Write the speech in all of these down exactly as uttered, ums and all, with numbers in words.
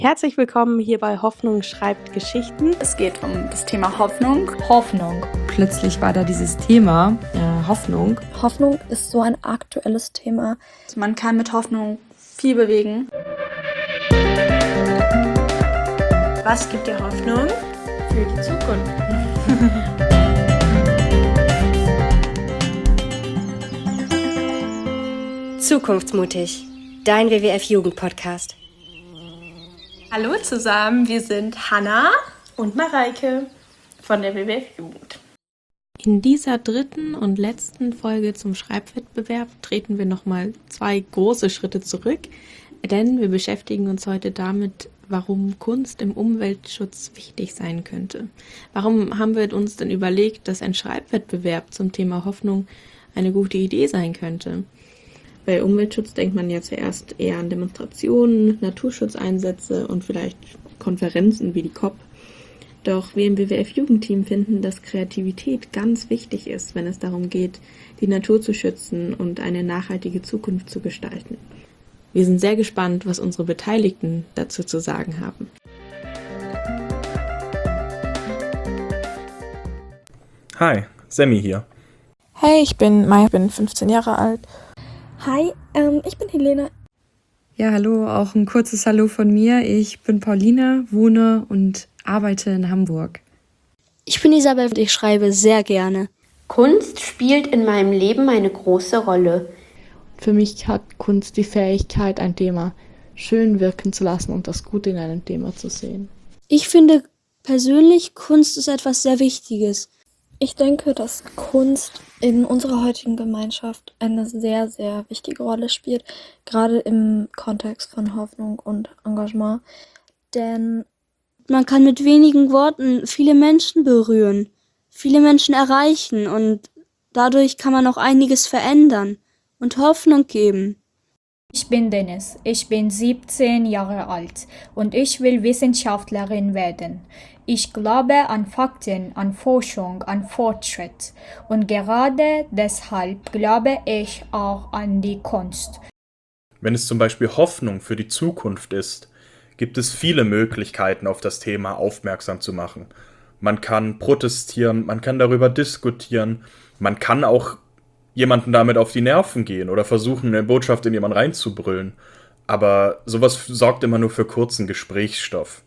Herzlich willkommen hier bei Hoffnung schreibt Geschichten. Es geht um das Thema Hoffnung. Hoffnung. Plötzlich war da dieses Thema, äh, Hoffnung. Hoffnung ist so ein aktuelles Thema. Man kann mit Hoffnung viel bewegen. Was gibt dir Hoffnung für die Zukunft? Zukunftsmutig, dein W W F-Jugend-Podcast. Hallo zusammen, wir sind Hanna und Mareike von der W W F-Jugend. In dieser dritten und letzten Folge zum Schreibwettbewerb treten wir nochmal zwei große Schritte zurück, denn wir beschäftigen uns heute damit, warum Kunst im Umweltschutz wichtig sein könnte. Warum haben wir uns denn überlegt, dass ein Schreibwettbewerb zum Thema Hoffnung eine gute Idee sein könnte? Bei Umweltschutz denkt man ja zuerst eher an Demonstrationen, Naturschutzeinsätze und vielleicht Konferenzen wie die C O P. Doch wir im W W F-Jugendteam finden, dass Kreativität ganz wichtig ist, wenn es darum geht, die Natur zu schützen und eine nachhaltige Zukunft zu gestalten. Wir sind sehr gespannt, was unsere Beteiligten dazu zu sagen haben. Hi, Sammy hier. Hey, ich bin Mai, bin fünfzehn Jahre alt. Hi, ähm, ich bin Helene. Ja, hallo, auch ein kurzes Hallo von mir. Ich bin Paulina, wohne und arbeite in Hamburg. Ich bin Isabel und ich schreibe sehr gerne. Kunst spielt in meinem Leben eine große Rolle. Für mich hat Kunst die Fähigkeit, ein Thema schön wirken zu lassen und das Gute in einem Thema zu sehen. Ich finde persönlich, Kunst ist etwas sehr Wichtiges. Ich denke, dass Kunst in unserer heutigen Gemeinschaft eine sehr, sehr wichtige Rolle spielt, gerade im Kontext von Hoffnung und Engagement. Denn man kann mit wenigen Worten viele Menschen berühren, viele Menschen erreichen und dadurch kann man auch einiges verändern und Hoffnung geben. Ich bin Dennis, ich bin siebzehn Jahre alt und ich will Wissenschaftlerin werden. Ich glaube an Fakten, an Forschung, an Fortschritt und gerade deshalb glaube ich auch an die Kunst. Wenn es zum Beispiel Hoffnung für die Zukunft ist, gibt es viele Möglichkeiten, auf das Thema aufmerksam zu machen. Man kann protestieren, man kann darüber diskutieren, man kann auch jemanden damit auf die Nerven gehen oder versuchen, eine Botschaft in jemanden reinzubrüllen. Aber sowas sorgt immer nur für kurzen Gesprächsstoff.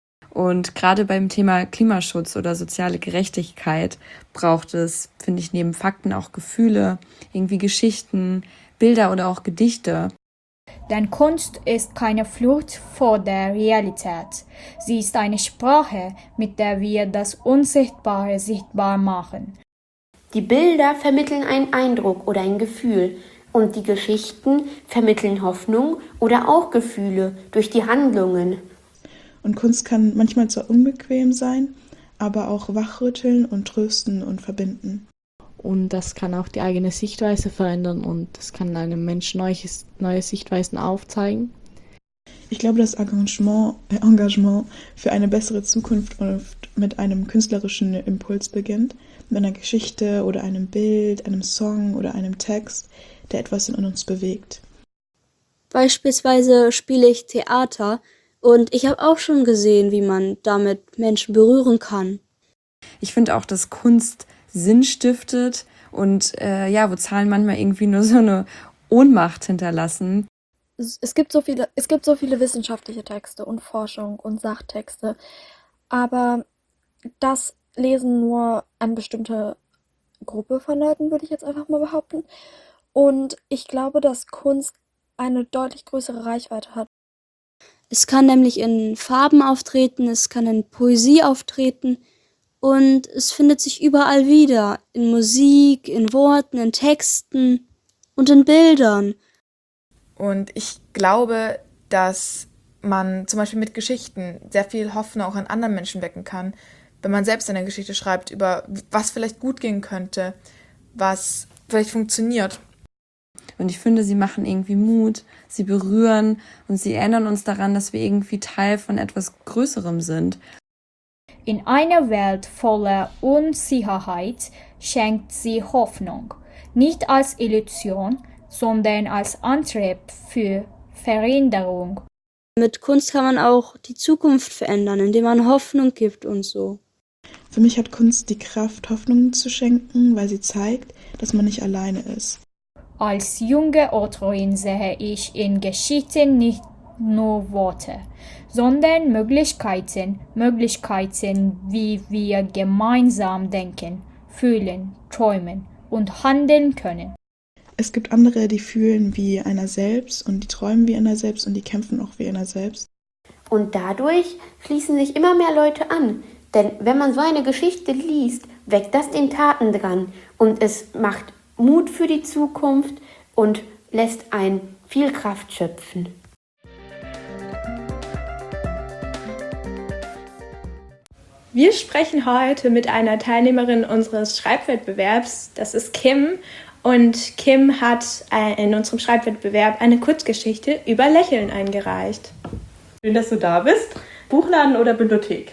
Und gerade beim Thema Klimaschutz oder soziale Gerechtigkeit braucht es, finde ich, neben Fakten auch Gefühle, irgendwie Geschichten, Bilder oder auch Gedichte. Denn Kunst ist keine Flucht vor der Realität. Sie ist eine Sprache, mit der wir das Unsichtbare sichtbar machen. Die Bilder vermitteln einen Eindruck oder ein Gefühl und die Geschichten vermitteln Hoffnung oder auch Gefühle durch die Handlungen. Und Kunst kann manchmal zwar unbequem sein, aber auch wachrütteln und trösten und verbinden. Und das kann auch die eigene Sichtweise verändern und das kann einem Menschen neue, neue Sichtweisen aufzeigen. Ich glaube, dass Engagement, äh, Engagement für eine bessere Zukunft oft mit einem künstlerischen Impuls beginnt, mit einer Geschichte oder einem Bild, einem Song oder einem Text, der etwas in uns bewegt. Beispielsweise spiele ich Theater und ich habe auch schon gesehen, wie man damit Menschen berühren kann. Ich finde auch, dass Kunst Sinn stiftet und äh, ja, wo Zahlen manchmal irgendwie nur so eine Ohnmacht hinterlassen. Es gibt so viele, es gibt so viele wissenschaftliche Texte und Forschung und Sachtexte, aber das lesen nur eine bestimmte Gruppe von Leuten, würde ich jetzt einfach mal behaupten. Und ich glaube, dass Kunst eine deutlich größere Reichweite hat. Es kann nämlich in Farben auftreten, es kann in Poesie auftreten und es findet sich überall wieder, in Musik, in Worten, in Texten und in Bildern. Und ich glaube, dass man zum Beispiel mit Geschichten sehr viel Hoffnung auch an anderen Menschen wecken kann, wenn man selbst eine Geschichte schreibt, über was vielleicht gut gehen könnte, was vielleicht funktioniert. Und ich finde, sie machen irgendwie Mut, sie berühren und sie erinnern uns daran, dass wir irgendwie Teil von etwas Größerem sind. In einer Welt voller Unsicherheit schenkt sie Hoffnung, nicht als Illusion, sondern als Antrieb für Veränderung. Mit Kunst kann man auch die Zukunft verändern, indem man Hoffnung gibt und so. Für mich hat Kunst die Kraft, Hoffnung zu schenken, weil sie zeigt, dass man nicht alleine ist. Als junge Autorin sehe ich in Geschichten nicht nur Worte, sondern Möglichkeiten, Möglichkeiten, wie wir gemeinsam denken, fühlen, träumen und handeln können. Es gibt andere, die fühlen wie einer selbst und die träumen wie einer selbst und die kämpfen auch wie einer selbst. Und dadurch schließen sich immer mehr Leute an. Denn wenn man so eine Geschichte liest, weckt das den Taten dran und es macht Mut für die Zukunft und lässt einen viel Kraft schöpfen. Wir sprechen heute mit einer Teilnehmerin unseres Schreibwettbewerbs, das ist Kim. Und Kim hat in unserem Schreibwettbewerb eine Kurzgeschichte über Lächeln eingereicht. Schön, dass du da bist. Buchladen oder Bibliothek?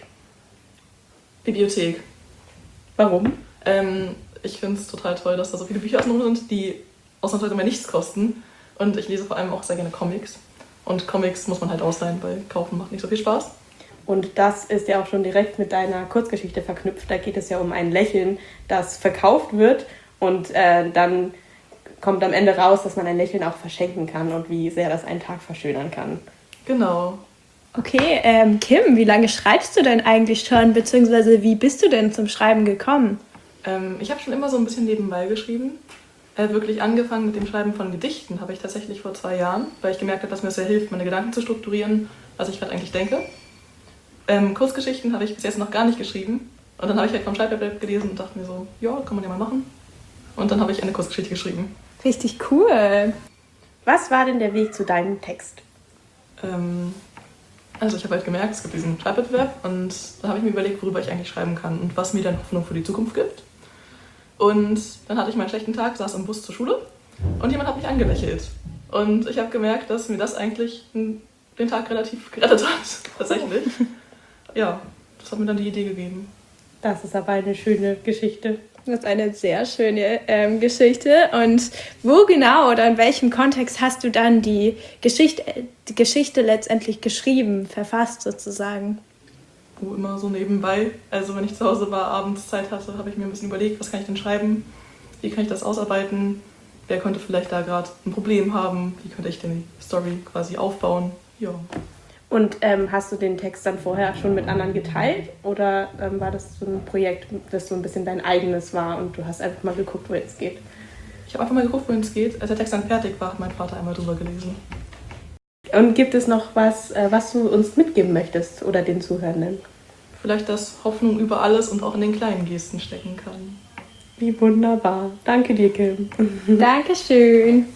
Bibliothek. Warum? Ähm, ich finde es total toll, dass da so viele Bücher außenrum sind, die ausnahmsweise mal nichts kosten. Und ich lese vor allem auch sehr gerne Comics. Und Comics muss man halt ausleihen, weil kaufen macht nicht so viel Spaß. Und das ist ja auch schon direkt mit deiner Kurzgeschichte verknüpft. Da geht es ja um ein Lächeln, das verkauft wird. Und äh, dann kommt am Ende raus, dass man ein Lächeln auch verschenken kann und wie sehr das einen Tag verschönern kann. Genau. Okay, ähm, Kim, wie lange schreibst du denn eigentlich schon, beziehungsweise wie bist du denn zum Schreiben gekommen? Ähm, ich habe schon immer so ein bisschen nebenbei geschrieben. Äh, wirklich angefangen mit dem Schreiben von Gedichten habe ich tatsächlich vor zwei Jahren, weil ich gemerkt habe, dass mir sehr hilft, meine Gedanken zu strukturieren, was ich gerade eigentlich denke. Ähm, Kurzgeschichten habe ich bis jetzt noch gar nicht geschrieben. Und dann habe ich halt vom Schreibwettbewerb gelesen und dachte mir so, ja, kann man ja mal machen. Und dann habe ich eine Kurzgeschichte geschrieben. Richtig cool. Was war denn der Weg zu deinem Text? Ähm, also ich habe halt gemerkt, es gibt diesen Schreibwettbewerb und da habe ich mir überlegt, worüber ich eigentlich schreiben kann und was mir dann Hoffnung für die Zukunft gibt. Und dann hatte ich mal einen schlechten Tag, saß im Bus zur Schule und jemand hat mich angelächelt. Und ich habe gemerkt, dass mir das eigentlich den Tag relativ gerettet hat, tatsächlich. Ja, das hat mir dann die Idee gegeben. Das ist aber eine schöne Geschichte. Das ist eine sehr schöne ähm, Geschichte. Und wo genau oder in welchem Kontext hast du dann die Geschichte, die Geschichte letztendlich geschrieben, verfasst sozusagen? Oh, immer so nebenbei. Also wenn ich zu Hause war, abends Zeit hatte, habe ich mir ein bisschen überlegt, was kann ich denn schreiben? Wie kann ich das ausarbeiten? Wer könnte vielleicht da gerade ein Problem haben? Wie könnte ich denn die Story quasi aufbauen? Ja. Und ähm, hast du den Text dann vorher schon mit anderen geteilt oder ähm, war das so ein Projekt, das so ein bisschen dein eigenes war und du hast einfach mal geguckt, wohin es geht? Ich habe einfach mal geguckt, wohin es geht. Als der Text dann fertig war, hat mein Vater einmal drüber gelesen. Und gibt es noch was, äh, was du uns mitgeben möchtest oder den Zuhörenden? Vielleicht, dass Hoffnung über alles und auch in den kleinen Gesten stecken kann. Wie wunderbar. Danke dir, Kim. Dankeschön.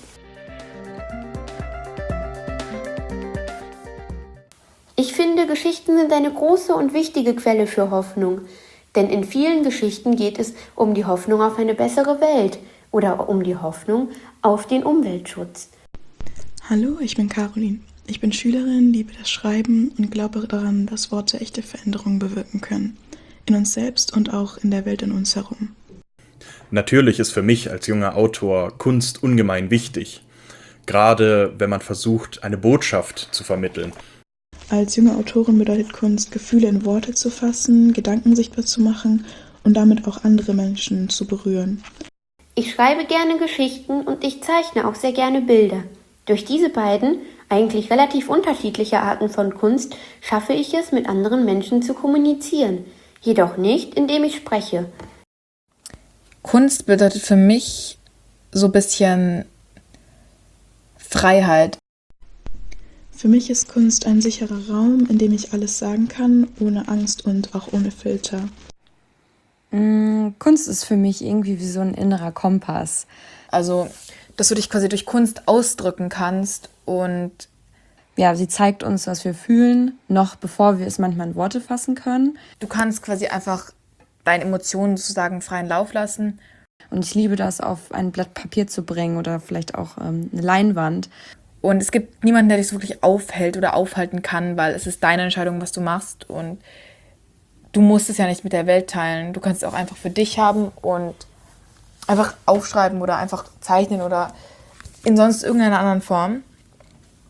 Ich finde, Geschichten sind eine große und wichtige Quelle für Hoffnung. Denn in vielen Geschichten geht es um die Hoffnung auf eine bessere Welt oder um die Hoffnung auf den Umweltschutz. Hallo, ich bin Caroline. Ich bin Schülerin, liebe das Schreiben und glaube daran, dass Worte echte Veränderungen bewirken können. In uns selbst und auch in der Welt um uns herum. Natürlich ist für mich als junger Autor Kunst ungemein wichtig. Gerade wenn man versucht, eine Botschaft zu vermitteln. Als junge Autorin bedeutet Kunst, Gefühle in Worte zu fassen, Gedanken sichtbar zu machen und damit auch andere Menschen zu berühren. Ich schreibe gerne Geschichten und ich zeichne auch sehr gerne Bilder. Durch diese beiden, eigentlich relativ unterschiedliche Arten von Kunst, schaffe ich es, mit anderen Menschen zu kommunizieren. Jedoch nicht, indem ich spreche. Kunst bedeutet für mich so ein bisschen Freiheit. Für mich ist Kunst ein sicherer Raum, in dem ich alles sagen kann, ohne Angst und auch ohne Filter. Mm, Kunst ist für mich irgendwie wie so ein innerer Kompass. Also, dass du dich quasi durch Kunst ausdrücken kannst und ja, sie zeigt uns, was wir fühlen, noch bevor wir es manchmal in Worte fassen können. Du kannst quasi einfach deine Emotionen sozusagen freien Lauf lassen. Und ich liebe das, auf ein Blatt Papier zu bringen oder vielleicht auch ähm, eine Leinwand. Und es gibt niemanden, der dich so wirklich aufhält oder aufhalten kann, weil es ist deine Entscheidung, was du machst. Und du musst es ja nicht mit der Welt teilen. Du kannst es auch einfach für dich haben und einfach aufschreiben oder einfach zeichnen oder in sonst irgendeiner anderen Form.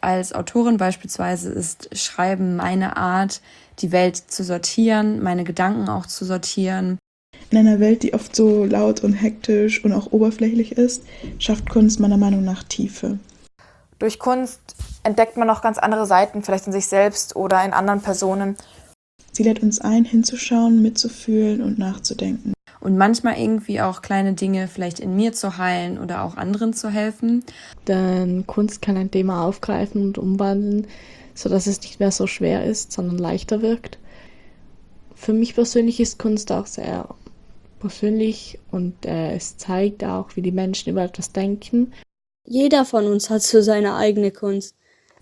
als Autorin beispielsweise ist Schreiben meine Art, die Welt zu sortieren, meine Gedanken auch zu sortieren. In einer Welt, die oft so laut und hektisch und auch oberflächlich ist, schafft Kunst meiner Meinung nach Tiefe. Durch Kunst entdeckt man noch ganz andere Seiten, vielleicht in sich selbst oder in anderen Personen. Sie lädt uns ein, hinzuschauen, mitzufühlen und nachzudenken. Und manchmal irgendwie auch kleine Dinge vielleicht in mir zu heilen oder auch anderen zu helfen. Denn Kunst kann ein Thema aufgreifen und umwandeln, sodass es nicht mehr so schwer ist, sondern leichter wirkt. Für mich persönlich ist Kunst auch sehr persönlich und äh, es zeigt auch, wie die Menschen über etwas denken. Jeder von uns hat so seine eigene Kunst.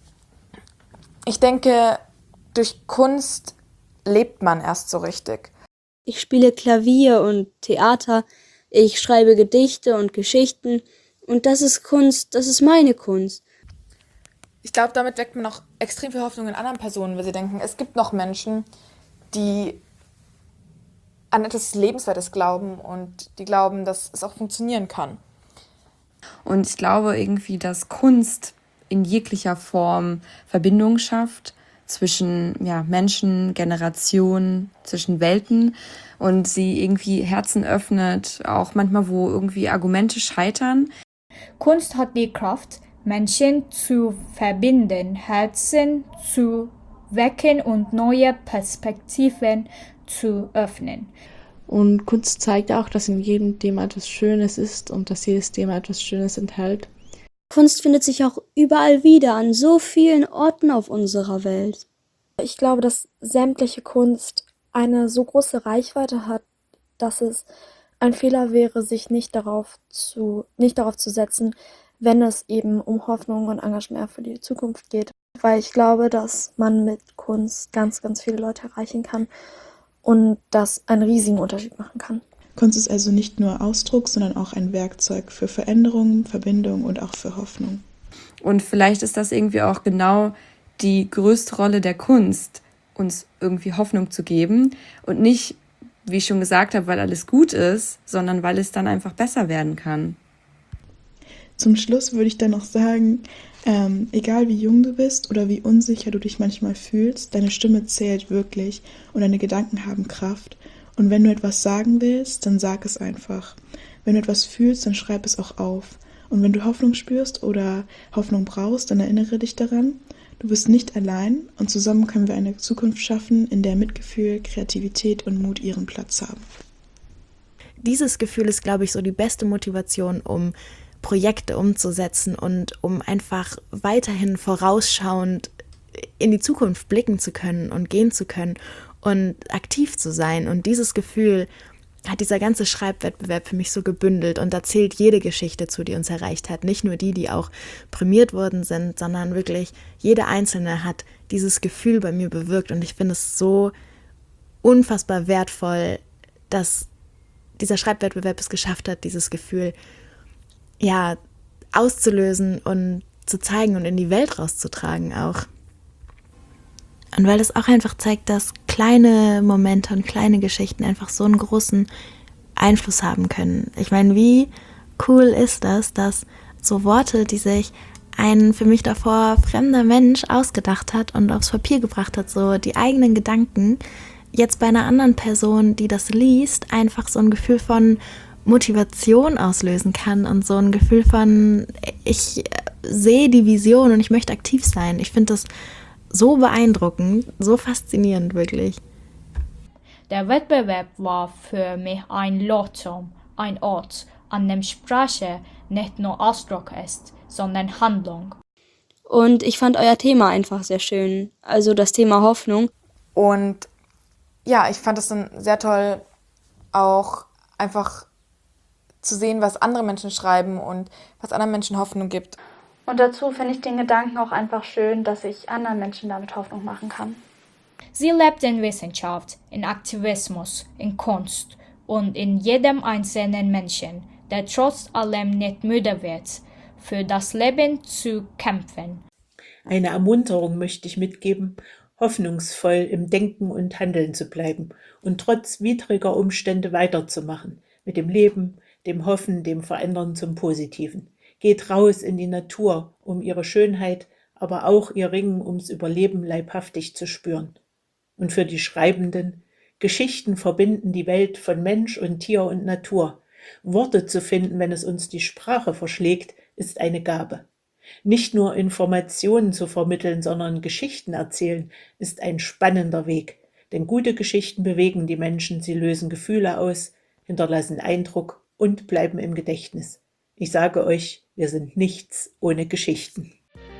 Ich denke, durch Kunst lebt man erst so richtig. Ich spiele Klavier und Theater, ich schreibe Gedichte und Geschichten und das ist Kunst, das ist meine Kunst. Ich glaube, damit weckt man auch extrem viel Hoffnung in anderen Personen, weil sie denken, es gibt noch Menschen, die an etwas Lebenswertes glauben und die glauben, dass es auch funktionieren kann. Und ich glaube irgendwie, dass Kunst in jeglicher Form Verbindung schafft zwischen ja, Menschen, Generationen, zwischen Welten und sie irgendwie Herzen öffnet, auch manchmal, wo irgendwie Argumente scheitern. Kunst hat die Kraft, Menschen zu verbinden, Herzen zu wecken und neue Perspektiven zu öffnen. Und Kunst zeigt auch, dass in jedem Thema etwas Schönes ist und dass jedes Thema etwas Schönes enthält. Kunst findet sich auch überall wieder, an so vielen Orten auf unserer Welt. Ich glaube, dass sämtliche Kunst eine so große Reichweite hat, dass es ein Fehler wäre, sich nicht darauf zu, nicht darauf zu setzen, wenn es eben um Hoffnung und Engagement für die Zukunft geht. Weil ich glaube, dass man mit Kunst ganz, ganz viele Leute erreichen kann und das einen riesigen Unterschied machen kann. Kunst ist also nicht nur Ausdruck, sondern auch ein Werkzeug für Veränderung, Verbindung und auch für Hoffnung. Und vielleicht ist das irgendwie auch genau die größte Rolle der Kunst, uns irgendwie Hoffnung zu geben und nicht, wie ich schon gesagt habe, weil alles gut ist, sondern weil es dann einfach besser werden kann. Zum Schluss würde ich dann noch sagen, ähm, egal wie jung du bist oder wie unsicher du dich manchmal fühlst, deine Stimme zählt wirklich und deine Gedanken haben Kraft. Und wenn du etwas sagen willst, dann sag es einfach. Wenn du etwas fühlst, dann schreib es auch auf. Und wenn du Hoffnung spürst oder Hoffnung brauchst, dann erinnere dich daran, du bist nicht allein und zusammen können wir eine Zukunft schaffen, in der Mitgefühl, Kreativität und Mut ihren Platz haben. Dieses Gefühl ist, glaube ich, so die beste Motivation, um Projekte umzusetzen und um einfach weiterhin vorausschauend in die Zukunft blicken zu können und gehen zu können und aktiv zu sein. Und dieses Gefühl hat dieser ganze Schreibwettbewerb für mich so gebündelt und da zählt jede Geschichte zu, die uns erreicht hat. Nicht nur die, die auch prämiert worden sind, sondern wirklich jede einzelne hat dieses Gefühl bei mir bewirkt und ich finde es so unfassbar wertvoll, dass dieser Schreibwettbewerb es geschafft hat, dieses Gefühl ja auszulösen und zu zeigen und in die Welt rauszutragen auch. Und weil es auch einfach zeigt, dass kleine Momente und kleine Geschichten einfach so einen großen Einfluss haben können. Ich meine, wie cool ist das, dass so Worte, die sich ein für mich davor fremder Mensch ausgedacht hat und aufs Papier gebracht hat, so die eigenen Gedanken, jetzt bei einer anderen Person, die das liest, einfach so ein Gefühl von Motivation auslösen kann und so ein Gefühl von, ich sehe die Vision und ich möchte aktiv sein. Ich finde das so beeindruckend, so faszinierend, wirklich. Der Wettbewerb war für mich ein Leuchtturm, ein Ort, an dem Sprache nicht nur Ausdruck ist, sondern Handlung. Und ich fand euer Thema einfach sehr schön, also das Thema Hoffnung. Und ja, ich fand es dann sehr toll, auch einfach zu sehen, was andere Menschen schreiben und was anderen Menschen Hoffnung gibt. Und dazu finde ich den Gedanken auch einfach schön, dass ich anderen Menschen damit Hoffnung machen kann. Sie lebt in Wissenschaft, in Aktivismus, in Kunst und in jedem einzelnen Menschen, der trotz allem nicht müde wird, für das Leben zu kämpfen. Eine Ermunterung möchte ich mitgeben, hoffnungsvoll im Denken und Handeln zu bleiben und trotz widriger Umstände weiterzumachen, mit dem Leben, dem Hoffen, dem Verändern zum Positiven. Geht raus in die Natur, um ihre Schönheit aber auch ihr Ringen ums Überleben leibhaftig zu spüren. Und für die Schreibenden: Geschichten verbinden die Welt von Mensch und Tier und Natur. Worte zu finden, wenn es uns die Sprache verschlägt, ist eine Gabe. Nicht nur Informationen zu vermitteln, sondern Geschichten erzählen, ist ein spannender Weg. Denn gute Geschichten bewegen die Menschen, sie lösen Gefühle aus, hinterlassen Eindruck und bleiben im Gedächtnis. Ich sage euch, wir sind nichts ohne Geschichten.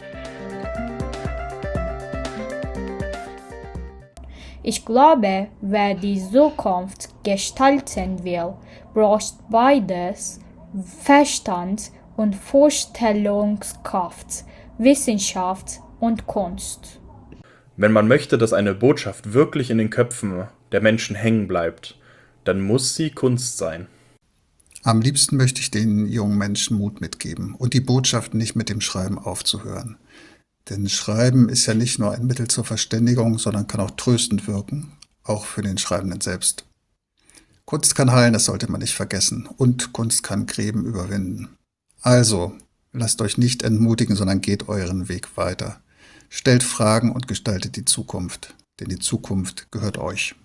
Ich glaube, wer die Zukunft gestalten will, braucht beides: Verstand und Vorstellungskraft, Wissenschaft und Kunst. Wenn man möchte, dass eine Botschaft wirklich in den Köpfen der Menschen hängen bleibt, dann muss sie Kunst sein. Am liebsten möchte ich den jungen Menschen Mut mitgeben und die Botschaft nicht mit dem Schreiben aufzuhören. Denn Schreiben ist ja nicht nur ein Mittel zur Verständigung, sondern kann auch tröstend wirken, auch für den Schreibenden selbst. Kunst kann heilen, das sollte man nicht vergessen. Und Kunst kann Gräben überwinden. Also, lasst euch nicht entmutigen, sondern geht euren Weg weiter. Stellt Fragen und gestaltet die Zukunft, denn die Zukunft gehört euch.